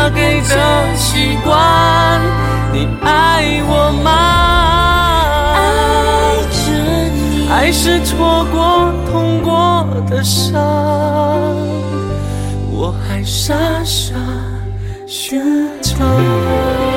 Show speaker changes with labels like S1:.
S1: 爸给的习惯，你爱我吗？
S2: 爱着你，
S1: 爱是错过痛过的伤，我还傻傻寻找。